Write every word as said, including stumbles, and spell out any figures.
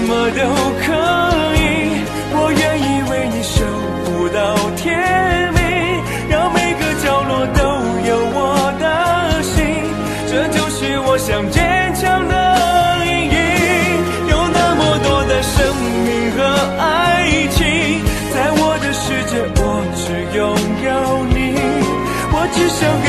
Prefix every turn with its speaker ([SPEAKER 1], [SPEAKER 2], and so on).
[SPEAKER 1] 么都可以，我愿意为你守护到天明，让每个角落都有我的心，这就是我想坚强的意义。有那么多的生命和爱情，在我的世界我只拥有你，我只想